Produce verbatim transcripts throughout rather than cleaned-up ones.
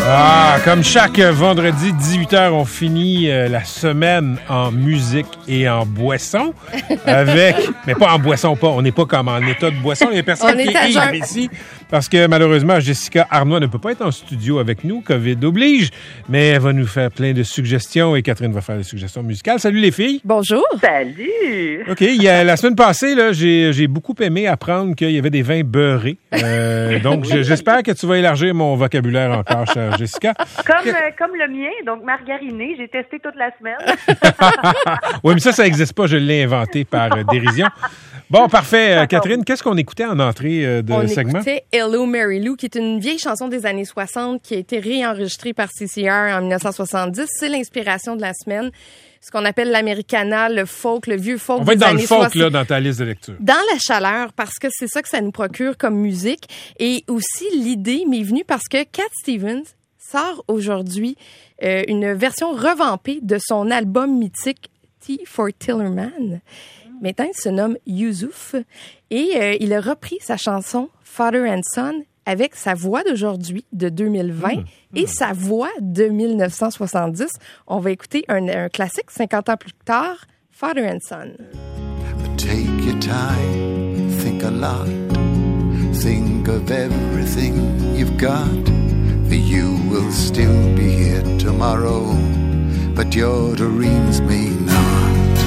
Ah, comme chaque vendredi, dix-huit heures, on finit euh, la semaine en musique et en boisson. Avec, mais pas en boisson, pas. On n'est pas comme en état de boisson. Il y a personne qui est ivre ici. Parce que malheureusement, Jessica Arnois ne peut pas être en studio avec nous. COVID oblige. Mais elle va nous faire plein de suggestions et Catherine va faire des suggestions musicales. Salut les filles. Bonjour. Salut. OK. Il y a, la semaine passée, là, j'ai, j'ai beaucoup aimé apprendre qu'il y avait des vins beurrés. Euh, donc, j'espère que tu vas élargir mon vocabulaire encore, chère Jessica. Comme, euh, comme le mien, donc margariné. J'ai testé toute la semaine. Oui, mais ça, ça n'existe pas. Je l'ai inventé par euh, dérision. Bon, parfait. Euh, Catherine, qu'est-ce qu'on écoutait en entrée euh, de on segment? On écoutait Hello Mary Lou, qui est une vieille chanson des années soixante qui a été réenregistrée par C C R en dix-neuf cent soixante-dix. C'est l'inspiration de la semaine. Ce qu'on appelle l'Americana, le folk, le vieux folk. On va être des dans années le folk, soixante. là, dans ta liste de lecture. Dans la chaleur, parce que c'est ça que ça nous procure comme musique. Et aussi, l'idée m'est venue parce que Cat Stevens sort aujourd'hui euh, une version revampée de son album mythique T for Tillerman. Maintenant, il se nomme Youssouf et euh, il a repris sa chanson Father and Son avec sa voix d'aujourd'hui, de deux mille vingt, mmh. et mmh. sa voix de dix-neuf cent soixante-dix. On va écouter un, un classique, cinquante ans plus tard, Father and Son. But take your time, think a lot, think of everything you've got. For you will still be here tomorrow, but your dreams may not.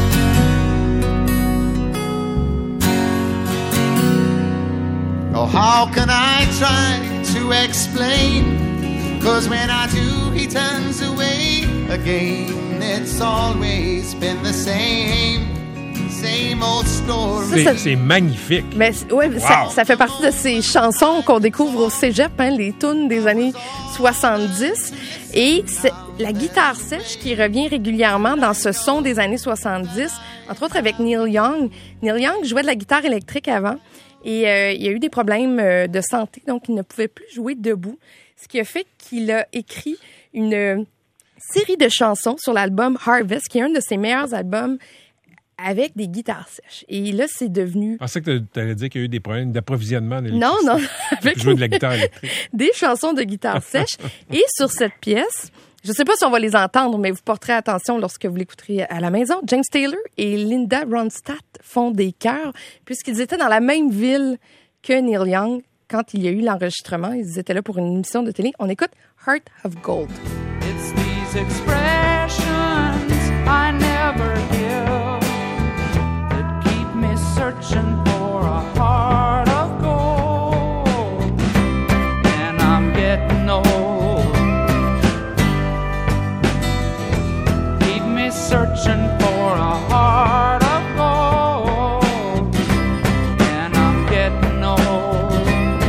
Oh, how can I try to explain? 'Cause when I do, he turns away again. It's always been the same, same old story. C'est, ça, c'est magnifique. Mais ouais, wow. ça, ça fait partie de ces chansons qu'on découvre au cégep, hein, les tunes des années soixante-dix. Et c'est la guitare sèche qui revient régulièrement dans ce son des années soixante-dix, entre autres avec Neil Young. Neil Young jouait de la guitare électrique avant. Et euh, il y a eu des problèmes euh, de santé, donc il ne pouvait plus jouer debout. Ce qui a fait qu'il a écrit une euh, série de chansons sur l'album Harvest, qui est un de ses meilleurs albums avec des guitares sèches. Et là, c'est devenu... Je pensais que tu allais dire qu'il y a eu des problèmes d'approvisionnement. Non, non. Avec jouer de la guitare électrique. Des chansons de guitare sèche. Et sur cette pièce... Je ne sais pas si on va les entendre, mais vous porterez attention lorsque vous l'écouterez à la maison. James Taylor et Linda Ronstadt font des chœurs, puisqu'ils étaient dans la même ville que Neil Young quand il y a eu l'enregistrement. Ils étaient là pour une émission de télé. On écoute Heart of Gold. It's these expressions I never give that keep me searching for a heart of gold. And I'm getting old. Searching for a heart of gold, and I'm getting old.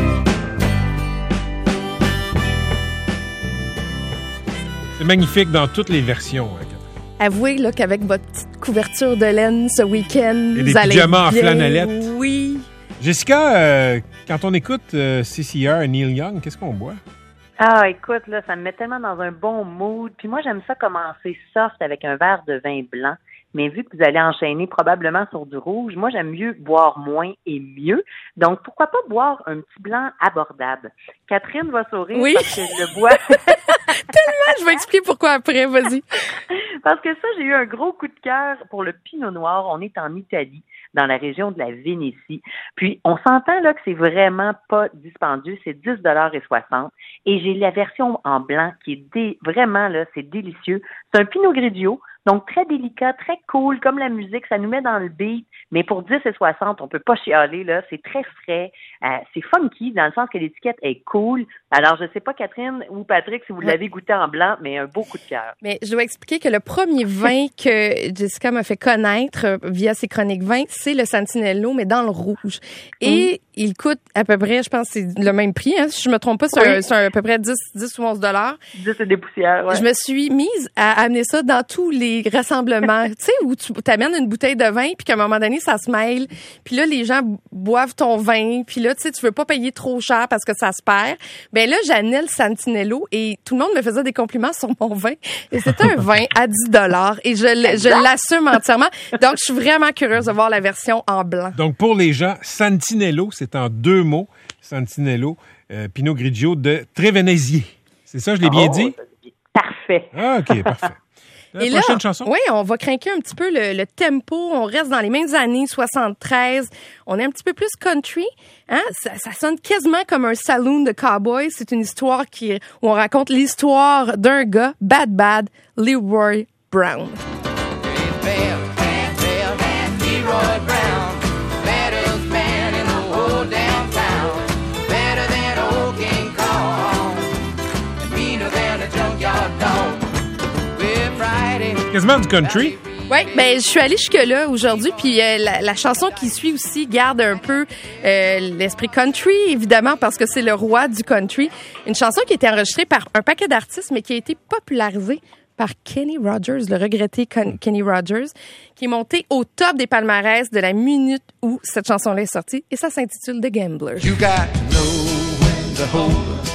C'est magnifique dans toutes les versions. Hein, avouez là, qu'avec votre petite couverture de laine ce week-end, et vous des allez pyjamas en bien. flanellette. Oui. Jessica, euh, quand on écoute euh, C C R et Neil Young, qu'est-ce qu'on boit? Ah, écoute, là, ça me met tellement dans un bon mood. Puis moi, j'aime ça commencer soft avec un verre de vin blanc. Mais vu que vous allez enchaîner probablement sur du rouge, moi, j'aime mieux boire moins et mieux. Donc, pourquoi pas boire un petit blanc abordable? Catherine va sourire oui. parce que je le bois. Tellement, je vais expliquer pourquoi après, vas-y. Parce que ça, j'ai eu un gros coup de cœur pour le Pinot Noir. On est en Italie, dans la région de la Vénétie. Puis, on s'entend là que c'est vraiment pas dispendieux. C'est dix dollars soixante. Et j'ai la version en blanc qui est dé- vraiment, là, c'est délicieux. C'est un Pinot Grigio. Donc, très délicat, très cool, comme la musique, ça nous met dans le beat, mais pour dix et soixante, on peut pas chialer, là, c'est très frais, euh, c'est funky, dans le sens que l'étiquette est cool. Alors, je sais pas, Catherine ou Patrick, si vous l'avez goûté en blanc, mais un beau coup de cœur. Mais je dois expliquer que le premier vin que Jessica m'a fait connaître euh, via ses chroniques vins, c'est le Santinello, mais dans le rouge. Et mmh. il coûte à peu près, je pense, c'est le même prix, hein, si je me trompe pas, c'est, oui. un, c'est un, à peu près dix, dix ou onze dollars. dix et des poussières, ouais. Je me suis mise à amener ça dans tous les rassemblements, tu sais, où tu t'amènes une bouteille de vin, puis qu'à un moment donné, ça se mêle, puis là, les gens boivent ton vin, puis là, tu sais, tu veux pas payer trop cher parce que ça se perd. Ben là, j'amenais le Santinello et tout le monde me faisait des compliments sur mon vin. Et c'était un vin à dix dollars et je, je l'assume entièrement. Donc, je suis vraiment curieuse de voir la version en blanc. Donc, pour les gens, Santinello, c'est en deux mots. Santinello, euh, Pinot Grigio de Trevenesier. C'est ça, je l'ai bien Oh, dit? Parfait. Ah, OK, parfait. La Et prochaine là, chanson? Oui, on va craquer un petit peu le, le tempo. On reste dans les mêmes années soixante-treize. On est un petit peu plus country. Hein? Ça, ça sonne quasiment comme un saloon de cowboys. C'est une histoire qui, où on raconte l'histoire d'un gars, Bad Bad, Leroy Brown. Quasiment du country. Oui, ben je suis allée jusque-là aujourd'hui, puis euh, la, la chanson qui suit aussi garde un peu euh, l'esprit country, évidemment, parce que c'est le roi du country. Une chanson qui a été enregistrée par un paquet d'artistes, mais qui a été popularisée par Kenny Rogers, le regretté Con- Kenny Rogers, qui est monté au top des palmarès de la minute où cette chanson-là est sortie, et ça s'intitule The Gambler. You got to know when to hold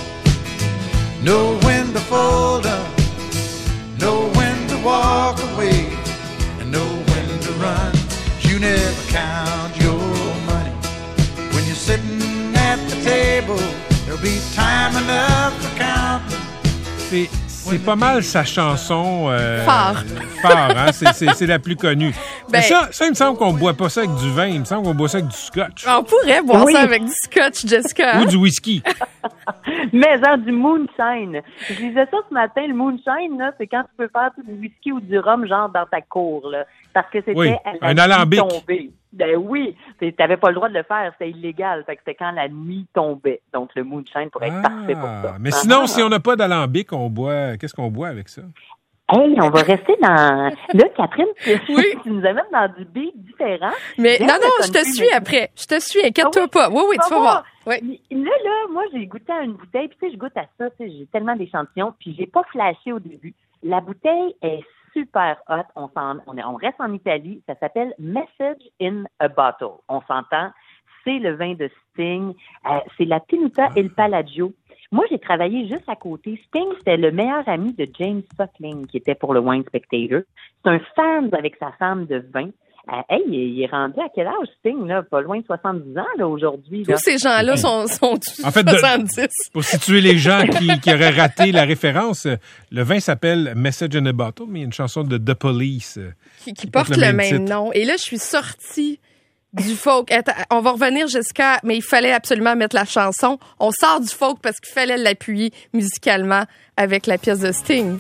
up, know when to fold up, know when to walk away, and know when to run. You never count your money when you're sitting at the table. There'll be time enough for counting. C'est, c'est pas mal sa chanson. Euh, Phare. Phare, hein? C'est, c'est, c'est la plus connue. Ben, Mais ça, ça, il me semble qu'on boit pas ça avec du vin. Il me semble qu'on boit ça avec du scotch. On pourrait boire Oui. ça avec du scotch, Jessica. Ou Hein? du whisky. Mais genre du moonshine. Je disais ça ce matin, le moonshine, là, c'est quand tu peux faire du whisky ou du rhum, genre dans ta cour, là. Parce que c'était Oui, à un la alambic. nuit tombée. Ben oui, tu n'avais pas le droit de le faire, c'était illégal. Fait que c'était quand la nuit tombait. Donc le moonshine pourrait être parfait pour ça. Mais sinon, Ah. si on n'a pas d'alambic, on boit. Qu'est-ce qu'on boit avec ça? Hey, on va rester dans... Là, Catherine, tu, Oui. tu nous amènes dans du beat différent. Mais J'aime non, le non, je te country, suis mais- après. Je te suis, inquiète-toi Ah oui? pas. Oui, oui, tu Tu vas vas voir. voir. Oui. Là, là, moi, j'ai goûté à une bouteille, puis tu sais, je goûte à ça, tu sais, j'ai tellement d'échantillons, puis j'ai pas flashé au début. La bouteille est super hot. On, s'en, on, est- on reste en Italie. Ça s'appelle Message in a Bottle. On s'entend. C'est le vin de Sting. Euh, c'est la Tenuta El Palagio. Moi, j'ai travaillé juste à côté. Sting, c'était le meilleur ami de James Suckling, qui était pour le Wine Spectator. C'est un fan avec sa femme de vin. Euh, hey, il est rendu à quel âge, Sting, là? Pas loin de soixante-dix ans, là, aujourd'hui. Là. Tous ces gens-là sont, sont tous En fait, de- soixante-dix. Pour situer les gens qui, qui auraient raté la référence, euh, le vin s'appelle Message in a Bottle, mais il y a une chanson de The Police. euh, Qui, qui porte portent le le même même, titre. nom. Et là, je suis sortie du folk. Attends, on va revenir, Jessica, mais il fallait absolument mettre la chanson. On sort du folk parce qu'il fallait l'appuyer musicalement avec la pièce de Sting.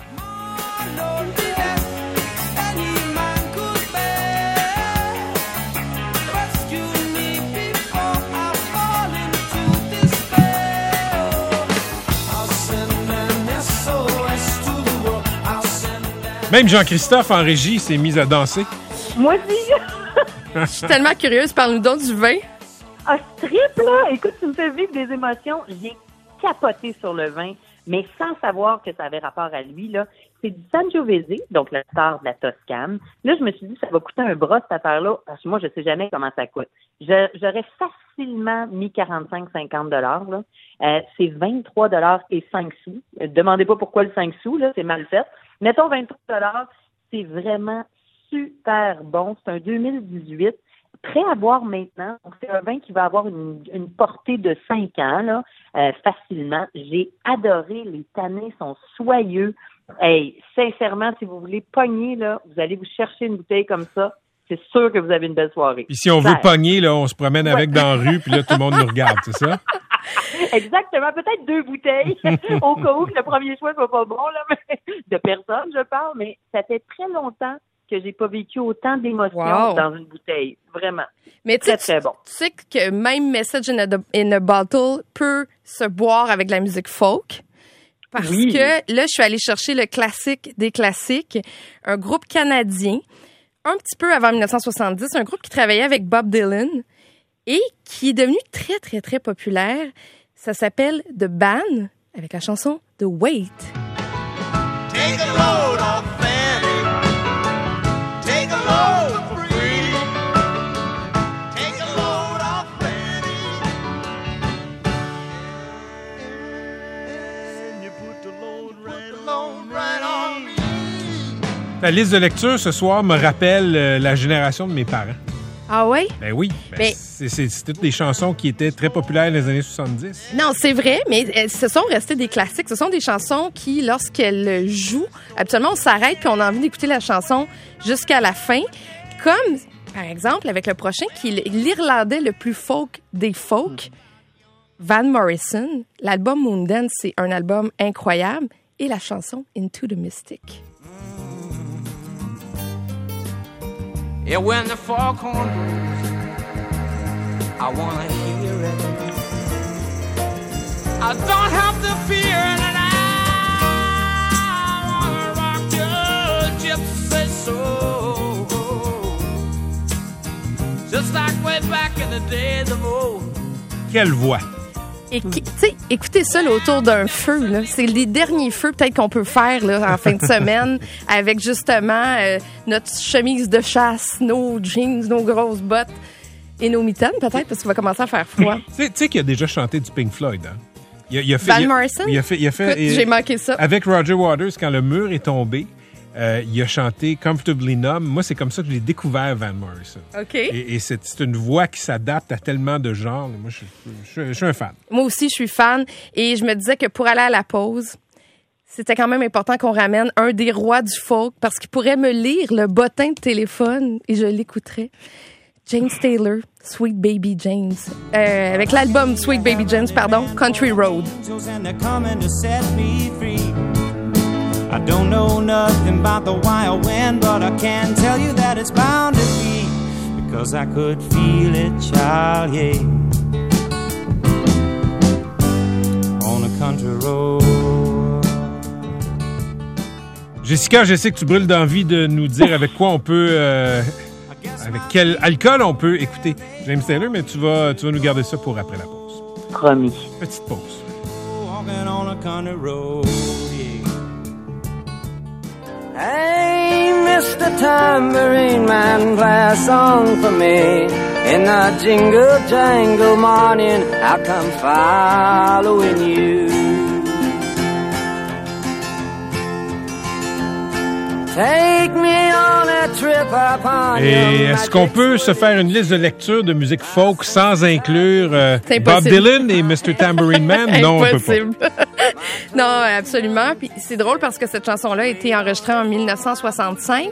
Même Jean-Christophe en régie s'est mis à danser. Moi aussi. Je suis tellement curieuse. Parle-nous donc du vin. Ah, je triple, là. Écoute, tu me fais vivre des émotions. J'ai capoté sur le vin, mais sans savoir que ça avait rapport à lui, là. C'est du Sangiovese, donc le star de la Toscane. Là, je me suis dit, ça va coûter un bras, cette affaire-là, parce que moi, je sais jamais comment ça coûte. Je, j'aurais facilement mis quarante-cinq à cinquante dollars, là. Euh, c'est vingt-trois dollars et cinq sous. Euh, demandez pas pourquoi le cinq sous, là, c'est mal fait. Mettons vingt-trois dollars, c'est vraiment super bon. C'est un deux mille dix-huit. Prêt à boire maintenant. Donc, c'est un vin qui va avoir une, une portée de cinq ans, là, euh, facilement. J'ai adoré. Les tanins sont soyeux. Hey, sincèrement, si vous voulez pogner, là, vous allez vous chercher une bouteille comme ça. C'est sûr que vous avez une belle soirée. Puis si on veut Claire. pogner, là, on se promène avec dans la rue, puis là, tout le monde nous regarde, c'est ça? Exactement. Peut-être deux bouteilles au cas où que le premier choix soit pas bon, là, mais de personne, je parle. Mais ça fait très longtemps que j'ai pas vécu autant d'émotions Wow. dans une bouteille. Vraiment. Mais tu sais, Très, très bon. tu sais que même Message in a, in a Bottle peut se boire avec de la musique folk. Parce Oui. que là, je suis allée chercher le classique des classiques, un groupe canadien, un petit peu avant dix-neuf cent soixante-dix, un groupe qui travaillait avec Bob Dylan et qui est devenu très, très, très populaire. Ça s'appelle The Band, avec la chanson The Wait. Take a load off Fanny. Take a load for free. Take a load off Fanny. And you put the load right, load right on me. La liste de lecture ce soir me rappelle euh, la génération de mes parents. Ah oui? Ben oui. Ben Mais- c'est, c'est, c'est toutes des chansons qui étaient très populaires dans les années soixante-dix. Non, c'est vrai, mais elles se sont restées des classiques. Ce sont des chansons qui, lorsqu'elles jouent, habituellement, on s'arrête puis on a envie d'écouter la chanson jusqu'à la fin. Comme, par exemple, avec le prochain, qui est l'Irlandais le plus folk des folk, Van Morrison. L'album Moondance, c'est un album incroyable. Et la chanson Into the Mystic. Yeah, when the foghorn blows, I wanna hear it. I don't have to fear it, and I wanna rock your gypsy soul, just like way back in the days of old. Quelle voix! Et qui- tu sais, écoutez ça là, autour d'un feu. Là. C'est les derniers feux peut-être qu'on peut faire là, en fin de semaine avec justement euh, notre chemise de chasse, nos jeans, nos grosses bottes et nos mitaines peut-être parce qu'il va commencer à faire froid. Tu sais, tu sais qu'il a déjà chanté du Pink Floyd, hein? Il a, il a fait, Van il a- Morrison? Il a fait, il a fait, Écoute, j'ai manqué ça. Avec Roger Waters, quand le mur est tombé, euh, il a chanté Comfortably Numb. Moi, c'est comme ça que j'ai découvert Van Morrison. OK. Et, et c'est, c'est une voix qui s'adapte à tellement de genres. Moi, je, je- je suis un fan. Moi aussi, je suis fan et je me disais que pour aller à la pause, c'était quand même important qu'on ramène un des rois du folk parce qu'il pourrait me lire le bottin de téléphone et je l'écouterais. James Taylor, Sweet Baby James. Euh, avec l'album Sweet Baby James, pardon, Country Road. And they're coming to set me free. I don't know nothing about the wild wind, but I can tell you that it's bound to be, because I could feel it, child, yeah, on a country road. Jessica, je sais que tu brûles d'envie de nous dire avec quoi on peut... euh, avec quel alcool on peut écouter James Taylor, mais tu vas, tu vas nous garder ça pour après la pause. Promis. Petite pause. Walking on a country road, yeah. Hey, Mister Tambourine Man, play a song for me. In the jingle jangle morning, I'll come following you. Take me on a trip upon Et your est-ce qu'on peut se faire une liste de lecture de musique folk sans inclure euh, C'est Bob impossible. Dylan et mister Tambourine Man? Non, on peut pas. Impossible. Non, absolument. Puis c'est drôle parce que cette chanson-là a été enregistrée en dix-neuf cent soixante-cinq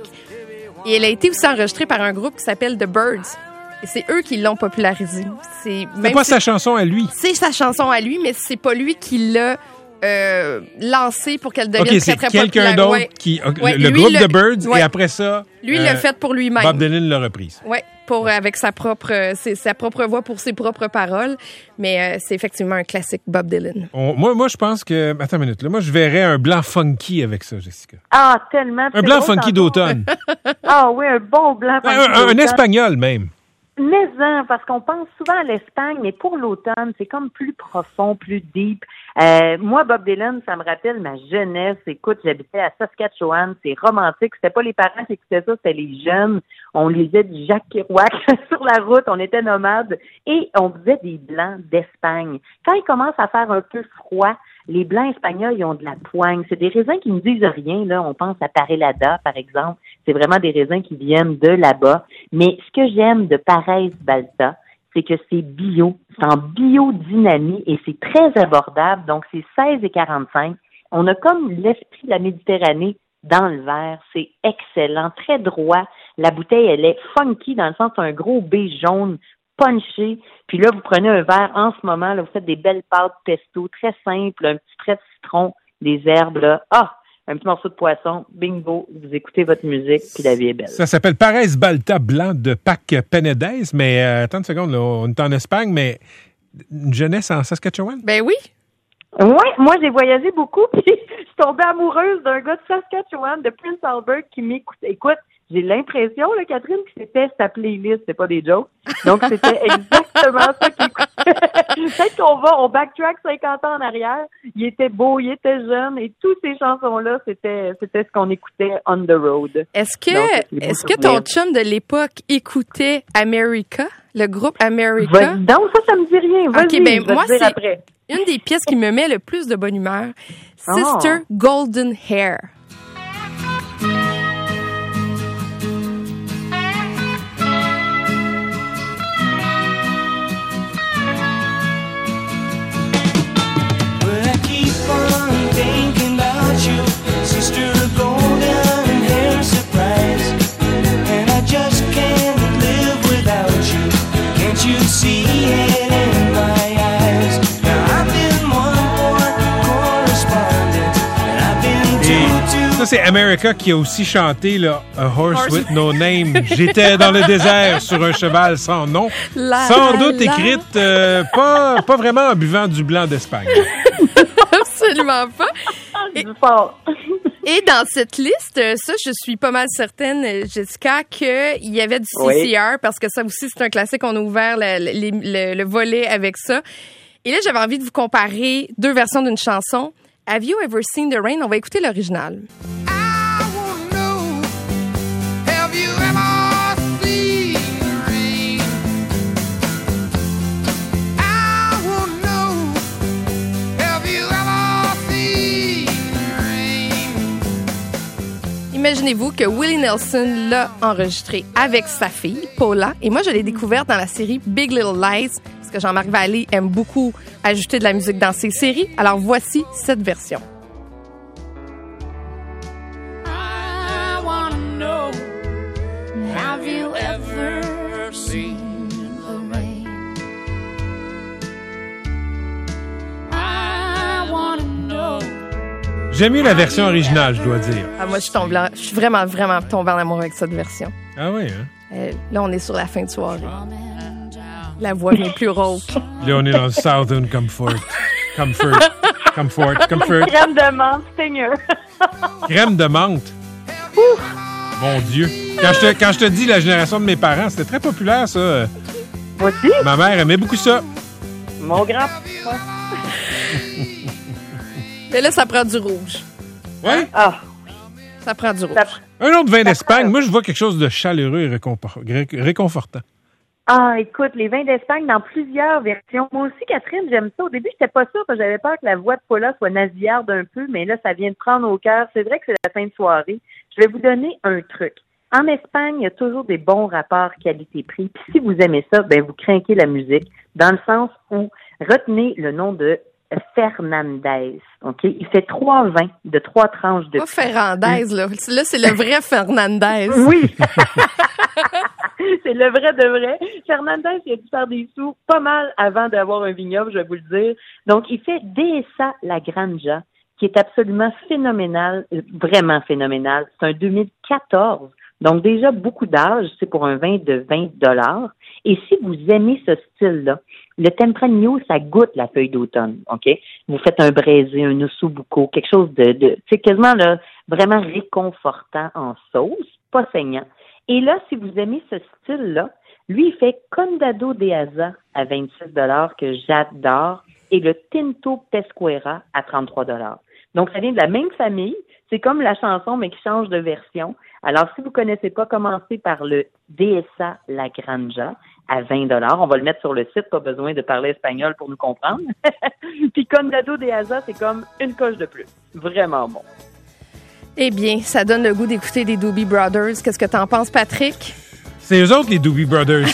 et elle a été aussi enregistrée par un groupe qui s'appelle The Byrds. Et c'est eux qui l'ont popularisée. C'est C'est même pas si- sa chanson à lui. C'est sa chanson à lui, mais c'est pas lui qui l'a euh, lancée pour qu'elle devienne OK, très, c'est très quelqu'un populaire. d'autre Ouais. qui... ok, Ouais, le lui, groupe le- The Byrds, ouais. et après ça... Lui, il euh, l'a fait pour lui-même. Bob Dylan l'a reprise. Ouais, pour avec sa propre euh, c'est sa propre voix pour ses propres paroles, mais euh, c'est effectivement un classique Bob Dylan. On- moi, moi, je pense que... Attends une minute. Là, moi, je verrais un blanc funky avec ça, Jessica. Ah, tellement. Un C'est blanc drôle, funky tantôt. d'automne. Ah oui, un bon blanc un, funky un- un d'automne. espagnol, même. Mais hein, parce qu'on pense souvent à l'Espagne, mais pour l'automne, c'est comme plus profond, plus deep. Euh, moi, Bob Dylan, ça me rappelle ma jeunesse. Écoute, j'habitais à Saskatchewan, c'est romantique. C'était pas les parents qui écoutaient ça, c'était les jeunes. On lisait du Jacques Kerouac sur la route, on était nomades et on faisait des blancs d'Espagne. Quand il commence à faire un peu froid, les blancs espagnols, ils ont de la poigne. C'est des raisins qui ne disent rien, là. On pense à Parellada, par exemple. C'est vraiment des raisins qui viennent de là-bas. Mais ce que j'aime de Parés Balta, c'est que c'est bio. C'est en biodynamie et c'est très abordable. Donc, c'est seize et quarante-cinq. On a comme l'esprit de la Méditerranée dans le verre. C'est excellent, très droit. La bouteille, elle est funky dans le sens c'est un gros B jaune punché. Puis là, vous prenez un verre en ce moment, là, vous faites des belles pâtes pesto, très simples, un petit trait de citron, des herbes, là. Ah! Un petit morceau de poisson, bingo, vous écoutez votre musique, puis la vie est belle. Ça s'appelle Parés Balta Blanc de Pac Penedès, mais euh, attends une seconde, là, on est en Espagne, mais une jeunesse en Saskatchewan? Ben oui. Oui, moi, j'ai voyagé beaucoup, puis je suis tombée amoureuse d'un gars de Saskatchewan, de Prince Albert, qui m'écoute. Écoute, j'ai l'impression, là, Catherine, que c'était sa playlist, c'est pas des jokes. Donc, c'était exactement ça qu'il écoutait. Peut-être qu'on va, on backtrack cinquante ans en arrière. Il était beau, il était jeune, et toutes ces chansons-là, c'était, c'était ce qu'on écoutait on the road. Est-ce que Donc, c'est des beaux est-ce que ton souvenirs. chum de l'époque écoutait America, le groupe Va- America? Donc, ça, ça me dit rien. Vas-y, Ok, ben, je vais moi, te dire c'est- après. Une des pièces qui me met le plus de bonne humeur, Oh. Sister Golden Hair. ça, c'est America qui a aussi chanté là, A Horse, Horse with No Name. J'étais dans le désert sur un cheval sans nom. La, sans la, doute la. écrite euh, pas, pas vraiment en buvant du blanc d'Espagne. Absolument pas. Et, et dans cette liste, ça, je suis pas mal certaine, Jessica, qu'il y avait du C C R, oui. parce que ça aussi, c'est un classique. On a ouvert le, le, le, le volet avec ça. Et là, j'avais envie de vous comparer deux versions d'une chanson. Have You Ever Seen the Rain? On va écouter l'original. Imaginez-vous que Willie Nelson l'a enregistré avec sa fille, Paula. Et moi, je l'ai découverte dans la série Big Little Lies, parce que Jean-Marc Vallée aime beaucoup ajouter de la musique dans ses séries. Alors, voici cette version. I wanna know, have you ever seen the rain? I wanna know. J'aime mieux la version originale, je dois dire. Ah, moi, je suis, tombée, je suis vraiment, vraiment tombée en amour avec cette version. Ah oui, hein? Euh, là, on est sur la fin de soirée. La voix n'est plus rauque. Là, on est dans le Southern Comfort. Comfort. Comfort. Comfort. Crème de menthe, Seigneur. Crème de menthe. Ouf. Mon Dieu. Quand je, te, quand je te dis la génération de mes parents, c'était très populaire, ça. Moi aussi. Ma mère aimait beaucoup ça. Mon grand. Mais là, ça prend du rouge. Oui? Ah. Ça prend du rouge. Ça... Un autre vin d'Espagne. Moi, je vois quelque chose de chaleureux et réconfort... réconfortant. Ah, écoute, les vins d'Espagne dans plusieurs versions. Moi aussi, Catherine, j'aime ça. Au début, j'étais pas sûre parce que j'avais peur que la voix de Paula soit nasillarde un peu, mais là, ça vient de prendre au cœur. C'est vrai que c'est la fin de soirée. Je vais vous donner un truc. En Espagne, il y a toujours des bons rapports qualité-prix. Puis si vous aimez ça, ben vous crinquez la musique dans le sens où retenez le nom de Fernandez, OK? Il fait trois vins de trois tranches de... Pas Ferrandez, là. Là, c'est le vrai Fernandez. Oui! C'est le vrai de vrai. Fernandez, il a dû faire des sous pas mal avant d'avoir un vignoble, je vais vous le dire. Donc, il fait Dehesa La Granja, qui est absolument phénoménal, vraiment phénoménal. C'est un deux mille quatorze. Donc, déjà, beaucoup d'âge, c'est pour un vin de vingt dollars. Et si vous aimez ce style-là, le Tempranillo, ça goûte la feuille d'automne, OK? Vous faites un braisé, un ossobuco, quelque chose de, de c'est quasiment là, vraiment réconfortant en sauce, pas saignant. Et là, si vous aimez ce style-là, lui, il fait Condado de Asa à vingt-six dollars que j'adore et le Tinto Pesquera à trente-trois dollars. Donc, ça vient de la même famille. C'est comme la chanson, mais qui change de version. Alors, si vous ne connaissez pas, commencez par le Dehesa La Granja à vingt dollars. On va le mettre sur le site, pas besoin de parler espagnol pour nous comprendre. Puis Condado de Asa, c'est comme une coche de plus. Vraiment bon. Eh bien, ça donne le goût d'écouter les Doobie Brothers. Qu'est-ce que t'en penses, Patrick? C'est eux autres, les Doobie Brothers.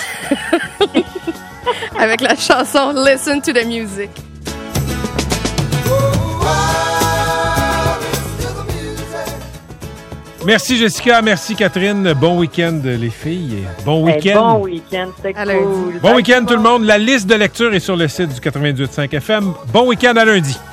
Avec la chanson « Listen to the Music ». Merci Jessica, merci Catherine. Bon week-end les filles. Bon week-end. Hey, bon week-end, c'était cool. Bon week-end tout le monde. La liste de lecture est sur le site du quatre-vingt-dix-huit point cinq F M. Bon week-end à lundi.